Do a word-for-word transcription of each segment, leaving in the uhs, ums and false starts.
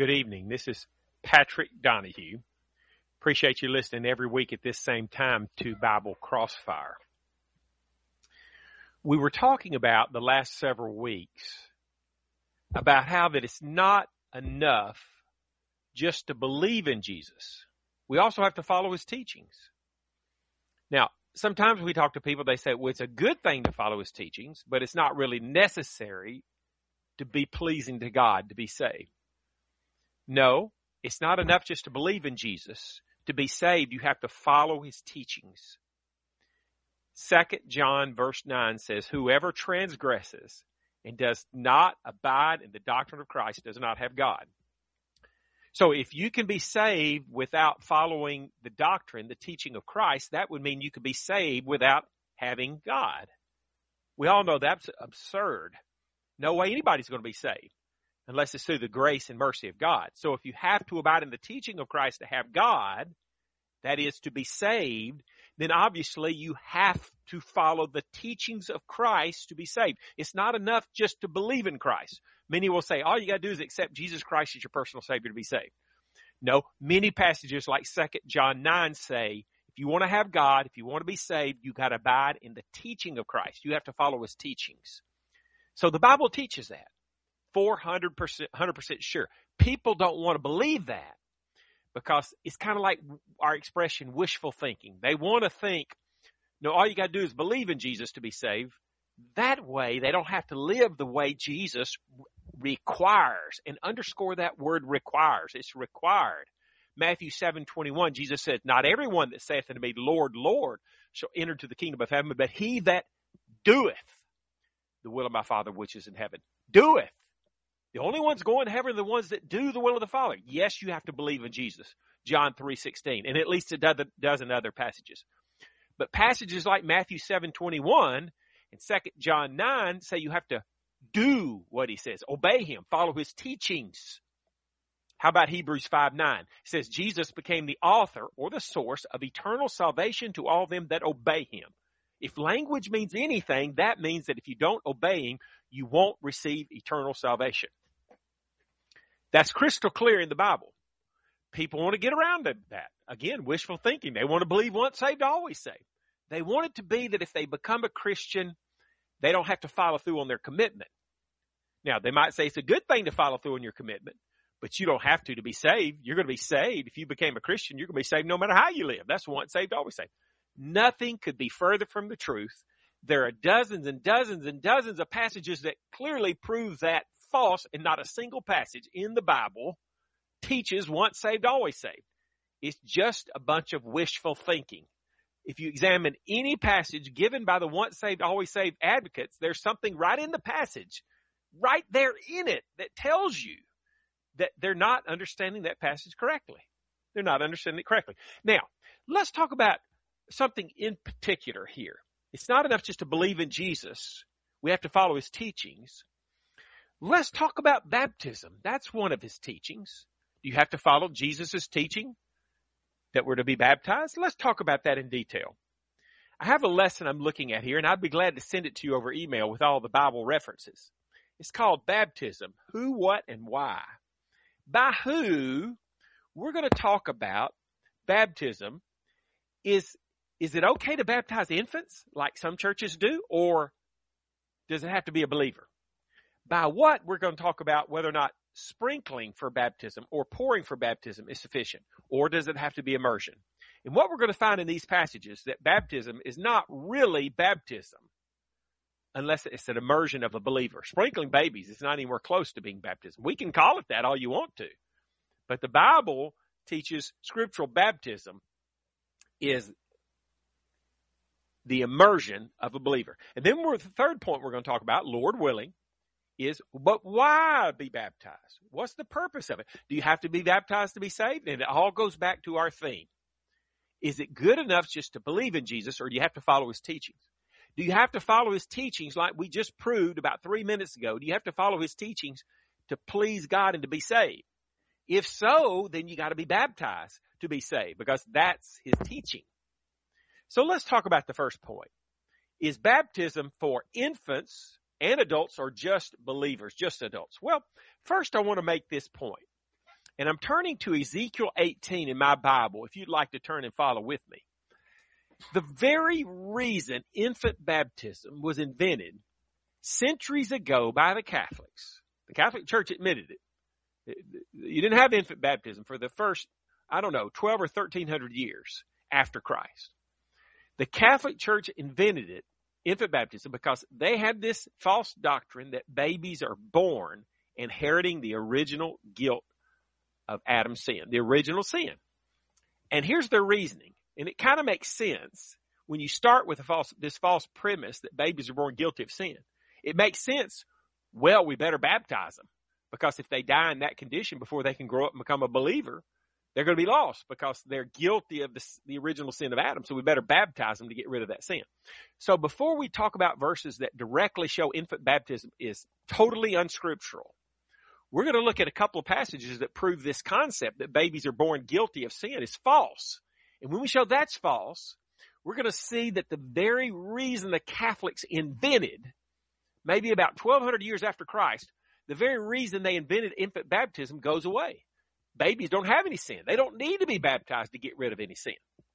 Good evening. This is Patrick Donahue. Appreciate you listening every week at this same time to Bible Crossfire. We were talking about the last several weeks about how that it's not enough just to believe in Jesus. We also have to follow his teachings. Now, sometimes we talk to people, they say, well, it's a good thing to follow his teachings, but it's not really necessary to be pleasing to God, to be saved. No, it's not enough just to believe in Jesus. To be saved, you have to follow his teachings. Second John verse nine says, whoever transgresses and does not abide in the doctrine of Christ does not have God. So if you can be saved without following the doctrine, the teaching of Christ, that would mean you could be saved without having God. We all know that's absurd. No way anybody's going to be saved unless it's through the grace and mercy of God. So if you have to abide in the teaching of Christ to have God, that is to be saved, then obviously you have to follow the teachings of Christ to be saved. It's not enough just to believe in Christ. Many will say, all you got to do is accept Jesus Christ as your personal Savior to be saved. No, many passages like Second John nine say, if you want to have God, if you want to be saved, you got to abide in the teaching of Christ. You have to follow his teachings. So the Bible teaches that. four hundred percent, one hundred percent sure. People don't want to believe that because it's kind of like our expression wishful thinking. They want to think, no, all you got to do is believe in Jesus to be saved. That way, they don't have to live the way Jesus requires. And underscore that word requires. It's required. Matthew seven twenty-one, Jesus said, not everyone that saith unto me, Lord, Lord, shall enter to the kingdom of heaven, but he that doeth the will of my Father which is in heaven. Doeth. The only ones going to heaven are the ones that do the will of the Father. Yes, you have to believe in Jesus. John three sixteen. And at least a dozen other passages. But passages like Matthew seven twenty-one and Second John nine say you have to do what he says. Obey him. Follow his teachings. How about Hebrews five nine? It says Jesus became the author or the source of eternal salvation to all them that obey him. If language means anything, that means that if you don't obey him, you won't receive eternal salvation. That's crystal clear in the Bible. People want to get around that. Again, wishful thinking. They want to believe once saved, always saved. They want it to be that if they become a Christian, they don't have to follow through on their commitment. Now, they might say it's a good thing to follow through on your commitment, but you don't have to to be saved. You're going to be saved. If you became a Christian, you're going to be saved no matter how you live. That's once saved, always saved. Nothing could be further from the truth. There are dozens and dozens and dozens of passages that clearly prove that false, and not a single passage in the Bible teaches once saved, always saved. It's just a bunch of wishful thinking. If you examine any passage given by the once saved, always saved advocates, there's something right in the passage, right there in it, that tells you that they're not understanding that passage correctly. They're not understanding it correctly. Now, let's talk about something in particular here. It's not enough just to believe in Jesus. We have to follow his teachings. Let's talk about baptism. That's one of his teachings. You have to follow Jesus' teaching that we're to be baptized. Let's talk about that in detail. I have a lesson I'm looking at here, and I'd be glad to send it to you over email with all the Bible references. It's called Baptism. Who, what, and why. By who, we're going to talk about baptism. Is, is it okay to baptize infants like some churches do, or does it have to be a believer? By what, we're going to talk about whether or not sprinkling for baptism or pouring for baptism is sufficient, or does it have to be immersion? And what we're going to find in these passages, that baptism is not really baptism unless it's an immersion of a believer. Sprinkling babies is not anywhere close to being baptism. We can call it that all you want to, but the Bible teaches scriptural baptism is the immersion of a believer. And then we're, the third point we're going to talk about, Lord willing, is, but why be baptized? What's the purpose of it? Do you have to be baptized to be saved? And it all goes back to our theme. Is it good enough just to believe in Jesus, or do you have to follow his teachings? Do you have to follow his teachings like we just proved about three minutes ago? Do you have to follow his teachings to please God and to be saved? If so, then you got to be baptized to be saved, because that's his teaching. So let's talk about the first point. Is baptism for infants and adults, or just believers, just adults? Well, first I want to make this point. And I'm turning to Ezekiel eighteen in my Bible, if you'd like to turn and follow with me. The very reason infant baptism was invented centuries ago by the Catholics, the Catholic Church admitted it. You didn't have infant baptism for the first, I don't know, twelve or thirteen hundred years after Christ. The Catholic Church invented it, infant baptism, because they had this false doctrine that babies are born inheriting the original guilt of Adam's sin, the original sin. And here's their reasoning. And it kind of makes sense when you start with a false, this false premise that babies are born guilty of sin. It makes sense. Well, we better baptize them, because if they die in that condition before they can grow up and become a believer, they're going to be lost because they're guilty of the, the original sin of Adam. So we better baptize them to get rid of that sin. So before we talk about verses that directly show infant baptism is totally unscriptural, we're going to look at a couple of passages that prove this concept that babies are born guilty of sin is false. And when we show that's false, we're going to see that the very reason the Catholics invented, maybe about twelve hundred years after Christ, the very reason they invented infant baptism goes away. Babies don't have any sin. They don't need to be baptized to get rid of any sin.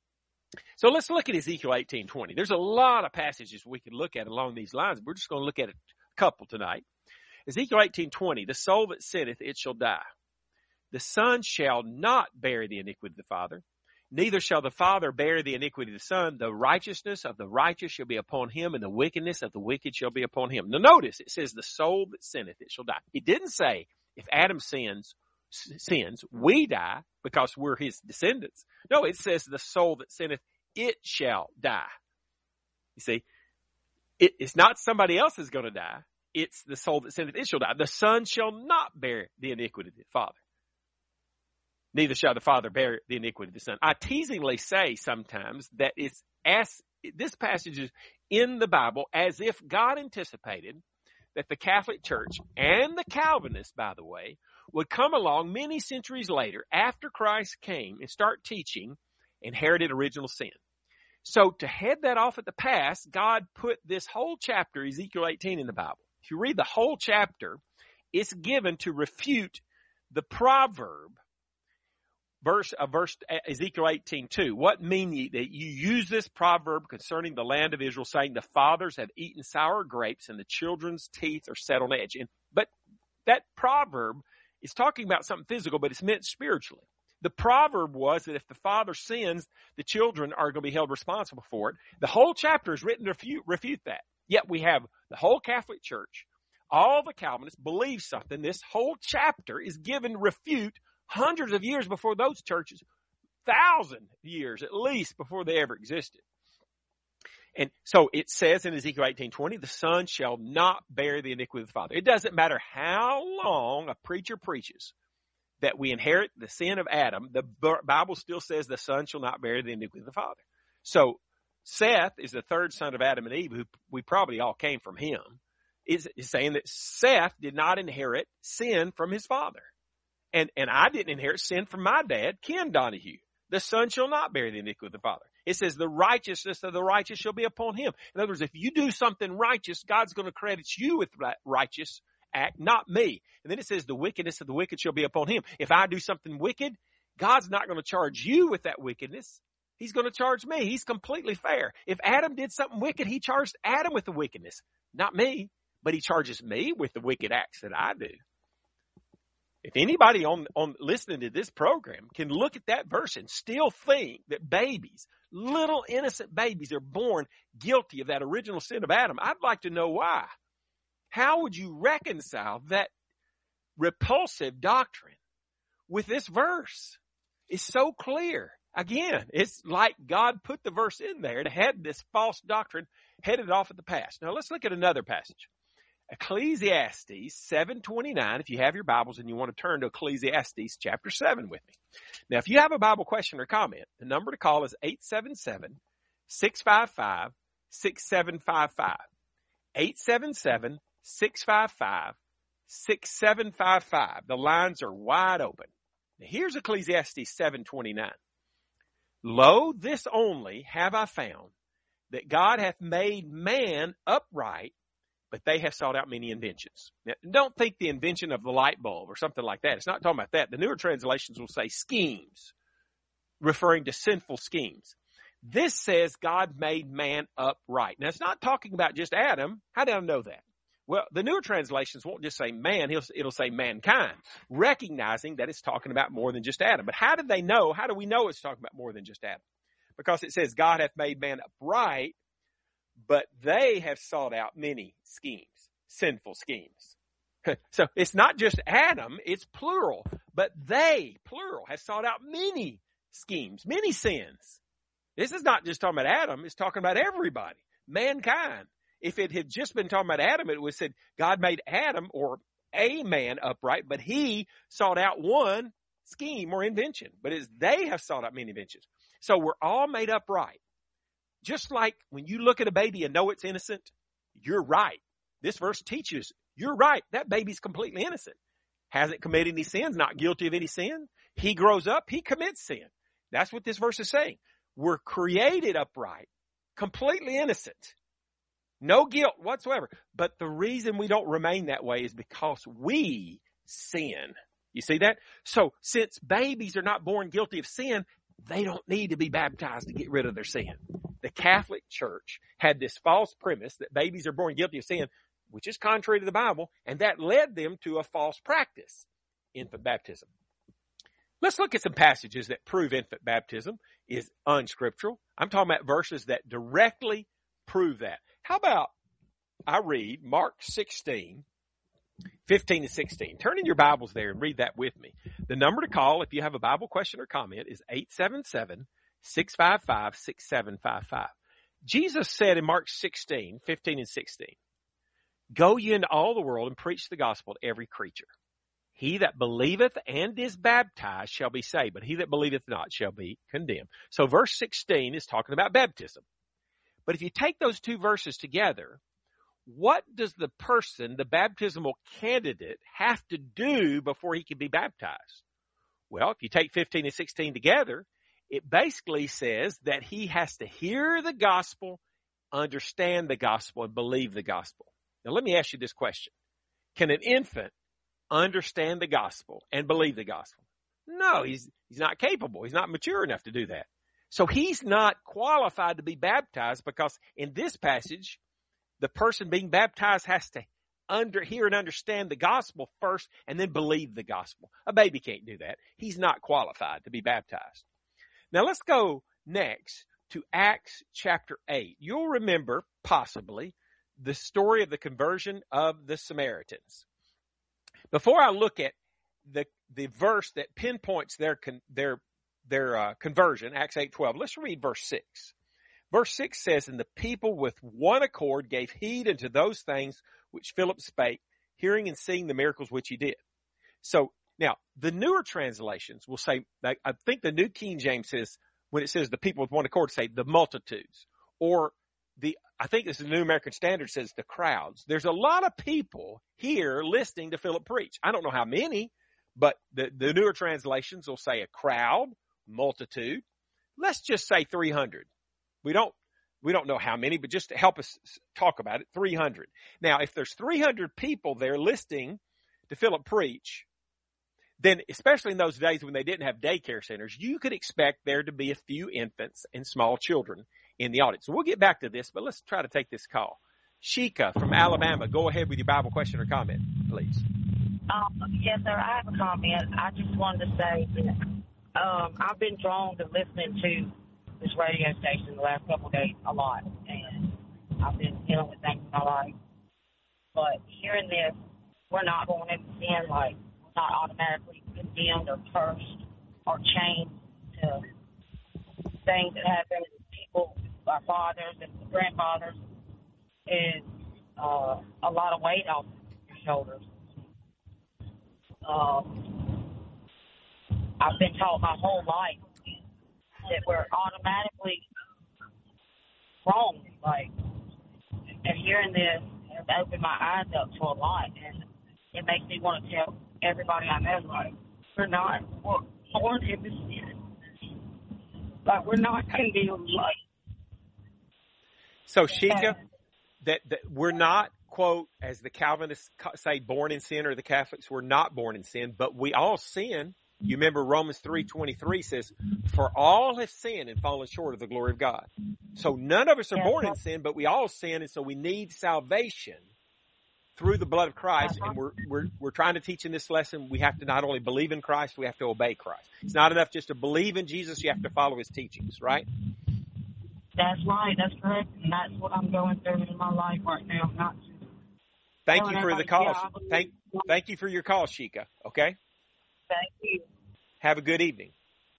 So let's look at Ezekiel eighteen twenty. There's a lot of passages we could look at along these lines. We're just going to look at a couple tonight. Ezekiel eighteen twenty, the soul that sinneth, it shall die. The son shall not bear the iniquity of the father, neither shall the father bear the iniquity of the son. The righteousness of the righteous shall be upon him, and the wickedness of the wicked shall be upon him. Now notice, it says the soul that sinneth, it shall die. It didn't say if Adam sins, sins, we die because we're his descendants. No, it says the soul that sinneth, it shall die. You see, it, it's not somebody else is going to die. It's the soul that sinneth, it shall die. The son shall not bear the iniquity of the father. Neither shall the father bear the iniquity of the son. I teasingly say sometimes that it's as this passage is in the Bible as if God anticipated that the Catholic Church and the Calvinists, by the way, would come along many centuries later after Christ came and start teaching inherited original sin. So to head that off at the pass, God put this whole chapter, Ezekiel eighteen, in the Bible. If you read the whole chapter, it's given to refute the proverb, verse of uh, verse Ezekiel eighteen two. What mean ye that you use this proverb concerning the land of Israel, saying the fathers have eaten sour grapes and the children's teeth are set on edge? And, but that proverb is talking about something physical, but it's meant spiritually. The proverb was that if the father sins, the children are going to be held responsible for it. The whole chapter is written to refute, refute that. Yet we have the whole Catholic Church, all the Calvinists believe something. This whole chapter is given to refute hundreds of years before those churches, thousand years at least before they ever existed. And so it says in Ezekiel eighteen twenty, the son shall not bear the iniquity of the father. It doesn't matter how long a preacher preaches that we inherit the sin of Adam, the Bible still says the son shall not bear the iniquity of the father. So Seth is the third son of Adam and Eve, who we probably all came from him, is, is saying that Seth did not inherit sin from his father. And, and I didn't inherit sin from my dad, Ken Donahue. The son shall not bear the iniquity of the father. It says the righteousness of the righteous shall be upon him. In other words, if you do something righteous, God's going to credit you with that righteous act, not me. And then it says the wickedness of the wicked shall be upon him. If I do something wicked, God's not going to charge you with that wickedness. He's going to charge me. He's completely fair. If Adam did something wicked, he charged Adam with the wickedness, not me, but he charges me with the wicked acts that I do. If anybody on, on listening to this program can look at that verse and still think that babies, little innocent babies, are born guilty of that original sin of Adam, I'd like to know why. How would you reconcile that repulsive doctrine with this verse? It's so clear. Again, it's like God put the verse in there to head this false doctrine headed off at the pass. Now let's look at another passage. Ecclesiastes seven twenty-nine, if you have your Bibles and you want to turn to Ecclesiastes chapter seven with me. Now, if you have a Bible question or comment, the number to call is eight seven seven, six five five, six seven five five. eight seven seven, six five five, six seven five five. The lines are wide open. Now, here's Ecclesiastes seven twenty-nine. Lo, this only have I found, that God hath made man upright, but they have sought out many inventions. Now, don't think the invention of the light bulb or something like that. It's not talking about that. The newer translations will say schemes, referring to sinful schemes. This says God made man upright. Now, it's not talking about just Adam. How do I know that? Well, the newer translations won't just say man. It'll say mankind, recognizing that it's talking about more than just Adam. But how did they know? How do we know it's talking about more than just Adam? Because it says God hath made man upright, but they have sought out many schemes, sinful schemes. So it's not just Adam, it's plural, but they, plural, have sought out many schemes, many sins. This is not just talking about Adam, it's talking about everybody, mankind. If it had just been talking about Adam, it would have said God made Adam or a man upright, but he sought out one scheme or invention. But it's they have sought out many inventions. So we're all made upright. Just like when you look at a baby and know it's innocent, you're right. This verse teaches you're right. That baby's completely innocent. Hasn't committed any sins, not guilty of any sin. He grows up, he commits sin. That's what this verse is saying. We're created upright, completely innocent. No guilt whatsoever. But the reason we don't remain that way is because we sin. You see that? So since babies are not born guilty of sin, they don't need to be baptized to get rid of their sin. The Catholic Church had this false premise that babies are born guilty of sin, which is contrary to the Bible, and that led them to a false practice, infant baptism. Let's look at some passages that prove infant baptism is unscriptural. I'm talking about verses that directly prove that. How about I read Mark sixteen, fifteen and sixteen. Turn in your Bibles there and read that with me. The number to call if you have a Bible question or comment is eight seven seven, six five five, six seven five five. Jesus said in Mark sixteen, fifteen and sixteen, "Go ye into all the world and preach the gospel to every creature. He that believeth and is baptized shall be saved, but he that believeth not shall be condemned." So verse sixteen is talking about baptism. But if you take those two verses together, what does the person, the baptismal candidate, have to do before he can be baptized? Well, if you take fifteen and sixteen together, it basically says that he has to hear the gospel, understand the gospel, and believe the gospel. Now, let me ask you this question. Can an infant understand the gospel and believe the gospel? No, he's, he's not capable. He's not mature enough to do that. So he's not qualified to be baptized because in this passage, the person being baptized has to under, hear and understand the gospel first and then believe the gospel. A baby can't do that. He's not qualified to be baptized. Now let's go next to Acts chapter eight. You'll remember, possibly, the story of the conversion of the Samaritans. Before I look at the the verse that pinpoints their their their uh, conversion, Acts eight twelve, let's read verse six. Verse six says, "And the people with one accord gave heed unto those things which Philip spake, hearing and seeing the miracles which he did." So now the newer translations will say, like, I think the New King James says, when it says the people with one accord, say the multitudes, or the I think this is the New American Standard says the crowds. There's a lot of people here listening to Philip preach. I don't know how many, but the, the newer translations will say a crowd, multitude. Let's just say three hundred. We don't, we don't know how many, but just to help us talk about it, three hundred. Now, if there's three hundred people there listening to Philip preach, then especially in those days when they didn't have daycare centers, you could expect there to be a few infants and small children in the audience. So we'll get back to this, but let's try to take this call. Sheikah from Alabama, go ahead with your Bible question or comment, please. Um, yes, sir. I have a comment. I just wanted to say that um, I've been drawn to listening to this radio station the last couple of days a lot, and I've been dealing with things in my life. But hearing this, we're not going into sin, like we're not automatically condemned or cursed or chained to things that happen to people, our fathers and grandfathers, is uh, a lot of weight off your shoulders. Um, I've been taught my whole life that we're automatically wrong, like, and hearing this has opened my eyes up to a lot, and it makes me want to tell everybody I know, like, we're not we're born in this sin. Like, we're not condemned, like. So, Sheikah, that, that we're not quote, as the Calvinists say, born in sin, or the Catholics, we're not born in sin, but we all sin. You remember Romans three twenty-three says, for all have sinned and fallen short of the glory of God. So none of us are born in sin, but we all sin, and so we need salvation through the blood of Christ. And we're we're we're trying to teach in this lesson, we have to not only believe in Christ, we have to obey Christ. It's not enough just to believe in Jesus, you have to follow his teachings, right? That's right, that's correct, and that's what I'm going through in my life right now. Not Thank you for the call. Thank thank you for your call, Sheikah. Okay? Thank you. Have a good evening.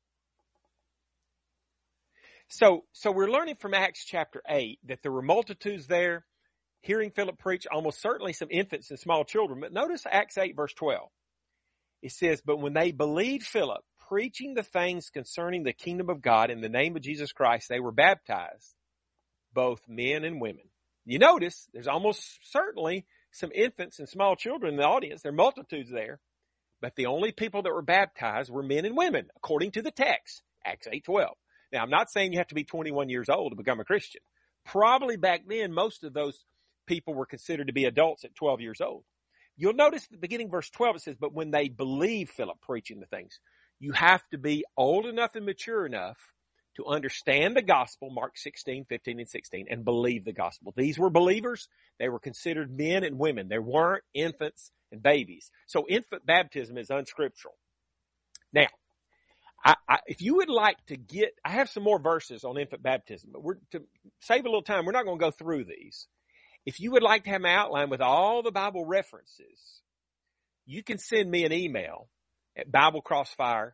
So, so we're learning from Acts chapter eight that there were multitudes there hearing Philip preach, almost certainly some infants and small children. But notice Acts eight verse twelve. It says, but when they believed Philip preaching the things concerning the kingdom of God in the name of Jesus Christ, they were baptized, both men and women. You notice there's almost certainly some infants and small children in the audience. There are multitudes there. But the only people that were baptized were men and women, according to the text, Acts eight twelve. Now, I'm not saying you have to be twenty-one years old to become a Christian. Probably back then, most of those people were considered to be adults at twelve years old. You'll notice at the beginning, verse twelve, it says, but when they believed Philip preaching the things, you have to be old enough and mature enough to understand the gospel, Mark sixteen, fifteen, and sixteen, and believe the gospel. These were believers. They were considered men and women. They weren't infants and babies. So infant baptism is unscriptural. Now, I, I, if you would like to get, I have some more verses on infant baptism, but we're to save a little time, we're not going to go through these. If you would like to have an outline with all the Bible references, you can send me an email at Bible Crossfire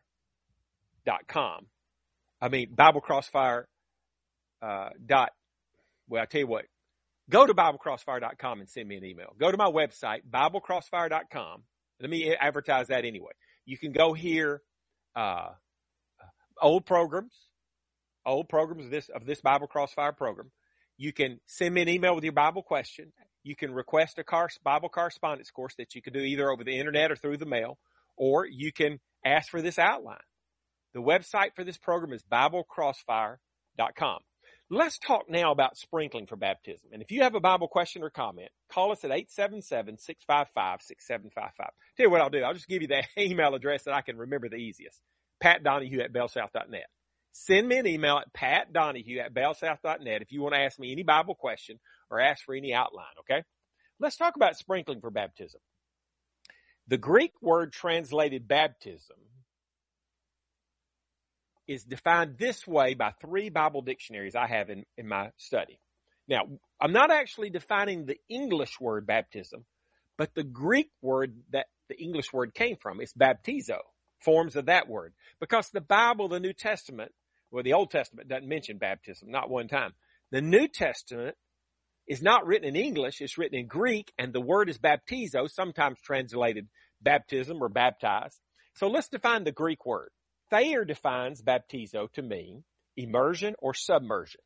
dot com. I mean, Bible Crossfire, uh, dot, well, I tell you what, go to Bible Crossfire dot com and send me an email. Go to my website, Bible Crossfire dot com. Let me advertise that anyway. You can go here, uh, old programs, old programs of this, of this Bible Crossfire program. You can send me an email with your Bible question. You can request a car, Bible correspondence course that you can do either over the internet or through the mail, or you can ask for this outline. The website for this program is Bible Crossfire dot com. Let's talk now about sprinkling for baptism. And if you have a Bible question or comment, call us at eight seven seven, six five five, six seven five five. Tell you what I'll do. I'll just give you the email address that I can remember the easiest. Pat Donahue at bell south dot net. Send me an email at Pat Donahue at bell south dot net if you want to ask me any Bible question or ask for any outline, okay? Let's talk about sprinkling for baptism. The Greek word translated baptism is defined this way by three Bible dictionaries I have in, in my study. Now, I'm not actually defining the English word baptism, but the Greek word that the English word came from is baptizo, forms of that word. Because the Bible, the New Testament, well, the Old Testament doesn't mention baptism, not one time. The New Testament is not written in English, it's written in Greek, and the word is baptizo, sometimes translated baptism or baptized. So let's define the Greek word. Thayer defines baptizo to mean immersion or submersion.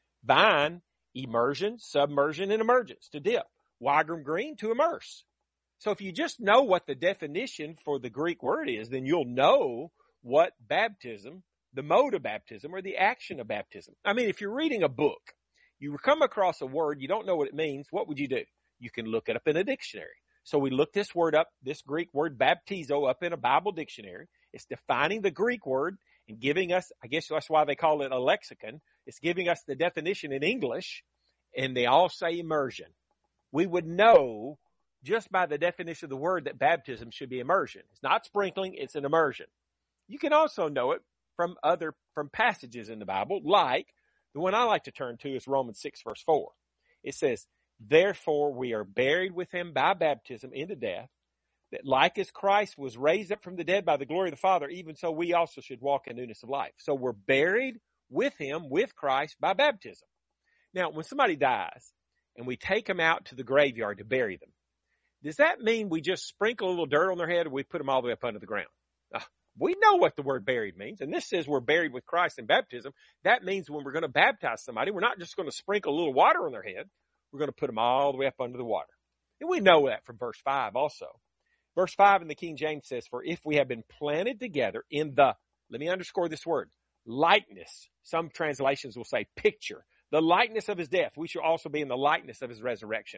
Vine, immersion, submersion, and emergence, to dip. Wygram Green, to immerse. So if you just know what the definition for the Greek word is, then you'll know what baptism, the mode of baptism, or the action of baptism. I mean, if you're reading a book, you come across a word, you don't know what it means, what would you do? You can look it up in a dictionary. So we look this word up, this Greek word baptizo, up in a Bible dictionary. It's defining the Greek word and giving us, I guess that's why they call it a lexicon. It's giving us the definition in English, and they all say immersion. We would know just by the definition of the word that baptism should be immersion. It's not sprinkling, it's an immersion. You can also know it from other, from passages in the Bible, like the one I like to turn to is Romans six verse four. It says, therefore we are buried with him by baptism into death, that like as Christ was raised up from the dead by the glory of the Father, even so we also should walk in newness of life. So we're buried with him, with Christ, by baptism. Now, when somebody dies and we take them out to the graveyard to bury them, does that mean we just sprinkle a little dirt on their head or we put them all the way up under the ground? Uh, we know what the word buried means, and this says we're buried with Christ in baptism. That means when we're going to baptize somebody, we're not just going to sprinkle a little water on their head. We're going to put them all the way up under the water. And we know that from verse five also. Verse five in the King James says, for if we have been planted together in the, let me underscore this word, likeness. Some translations will say picture. The likeness of his death. We shall also be in the likeness of his resurrection.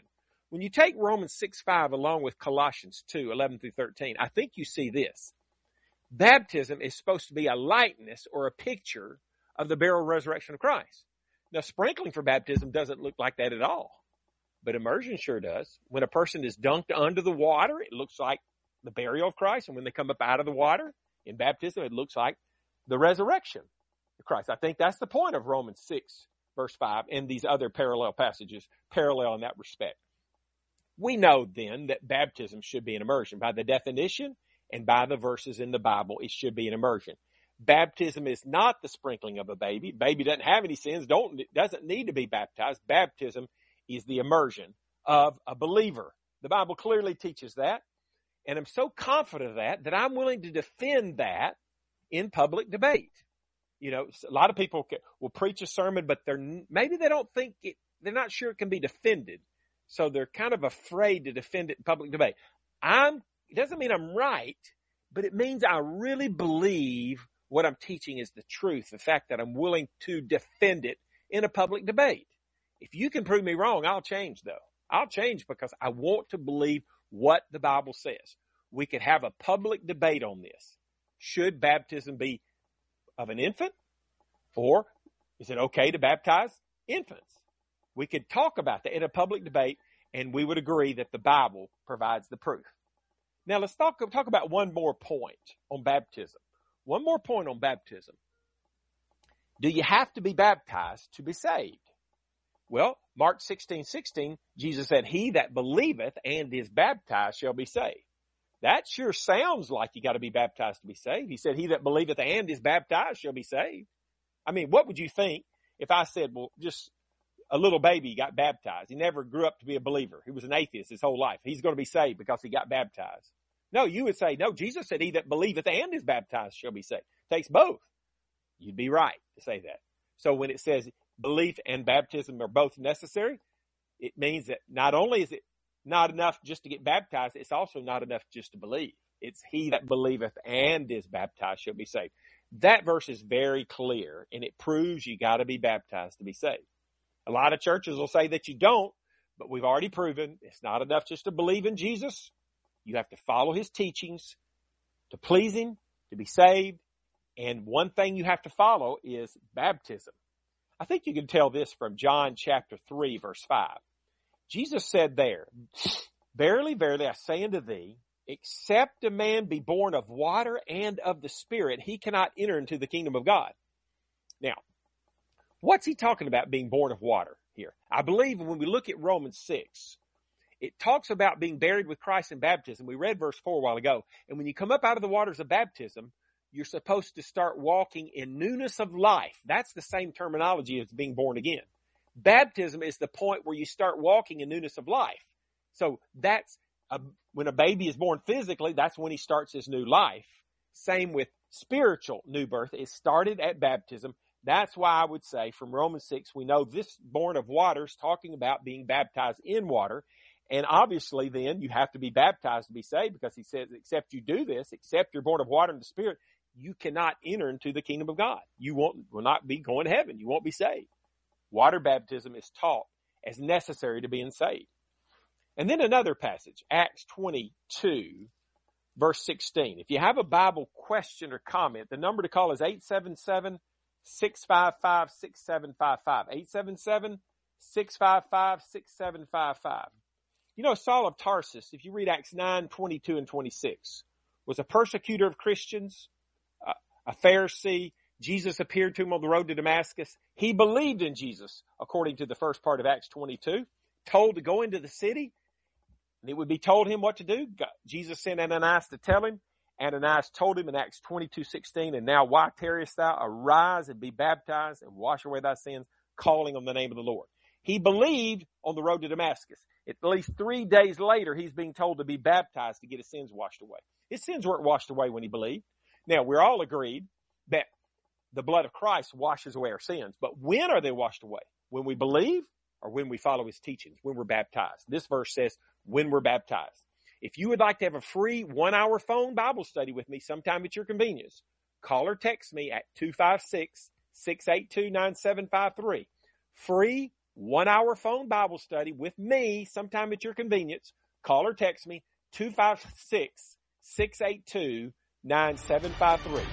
When you take Romans six five along with Colossians two eleven through thirteen, I think you see this. Baptism is supposed to be a likeness or a picture of the burial and resurrection of Christ. Now, sprinkling for baptism doesn't look like that at all, but immersion sure does. When a person is dunked under the water, it looks like the burial of Christ, and when they come up out of the water in baptism, it looks like the resurrection of Christ. I think that's the point of Romans six, verse five, and these other parallel passages, parallel in that respect. We know then that baptism should be an immersion. By the definition and by the verses in the Bible, it should be an immersion. Baptism is not the sprinkling of a baby. Baby doesn't have any sins, don't, doesn't need to be baptized. Baptism is the immersion of a believer. The Bible clearly teaches that. And I'm so confident of that that I'm willing to defend that in public debate. You know, a lot of people will preach a sermon, but they're maybe they don't think it, they're not sure it can be defended. So they're kind of afraid to defend it in public debate. I'm, it doesn't mean I'm right, but it means I really believe what I'm teaching is the truth. The fact that I'm willing to defend it in a public debate. If you can prove me wrong, I'll change though. I'll change because I want to believe what the Bible says. We could have a public debate on this. Should baptism be of an infant, or is it okay to baptize infants? We could talk about that in a public debate, and we would agree that the Bible provides the proof. Now let's talk, talk about one more point on baptism. One more point on baptism. Do you have to be baptized to be saved? Well, Mark sixteen sixteen, Jesus said, he that believeth and is baptized shall be saved. That sure sounds like you got to be baptized to be saved. He said, he that believeth and is baptized shall be saved. I mean, what would you think if I said, well, just a little baby got baptized. He never grew up to be a believer. He was an atheist his whole life. He's going to be saved because he got baptized. No, you would say, no, Jesus said, he that believeth and is baptized shall be saved. Takes both. You'd be right to say that. So when it says belief and baptism are both necessary, it means that not only is it not enough just to get baptized, it's also not enough just to believe. It's he that believeth and is baptized shall be saved. That verse is very clear, and it proves you got to be baptized to be saved. A lot of churches will say that you don't, but we've already proven it's not enough just to believe in Jesus. You have to follow his teachings to please him, to be saved. And one thing you have to follow is baptism. I think you can tell this from John chapter three, verse five. Jesus said there, verily, verily, I say unto thee, except a man be born of water and of the Spirit, he cannot enter into the kingdom of God. Now, what's he talking about being born of water here? I believe when we look at Romans six, it talks about being buried with Christ in baptism. We read verse four a while ago. And when you come up out of the waters of baptism, you're supposed to start walking in newness of life. That's the same terminology as being born again. Baptism is the point where you start walking in newness of life. So that's a, when a baby is born physically, that's when he starts his new life. Same with spiritual new birth. It started at baptism. That's why I would say from Romans six, we know this born of water is talking about being baptized in water. And obviously then you have to be baptized to be saved, because he says, except you do this, except you're born of water and the Spirit, you cannot enter into the kingdom of God. You won't, will not be going to heaven. You won't be saved. Water baptism is taught as necessary to being saved. And then another passage, Acts twenty-two, verse sixteen. If you have a Bible question or comment, the number to call is eight seven seven, six five five, six seven five five. eight seven seven, six five five, six seven five five. You know, Saul of Tarsus, if you read Acts nine, twenty-two and twenty-six, was a persecutor of Christians, a Pharisee. Jesus appeared to him on the road to Damascus. He believed in Jesus, according to the first part of Acts twenty-two, told to go into the city, and it would be told him what to do. God, Jesus sent Ananias to tell him. Ananias told him in Acts twenty-two sixteen, and now why tarriest thou? Arise and be baptized and wash away thy sins, calling on the name of the Lord. He believed on the road to Damascus. At least three days later, he's being told to be baptized to get his sins washed away. His sins weren't washed away when he believed. Now, we're all agreed that the blood of Christ washes away our sins. But when are they washed away? When we believe or when we follow his teachings? When we're baptized. This verse says when we're baptized. If you would like to have a free one-hour phone Bible study with me sometime at your convenience, call or text me at two five six, six eight two, nine seven five three. Free one-hour phone Bible study with me sometime at your convenience. Call or text me, two five six, six eight two, nine seven five three.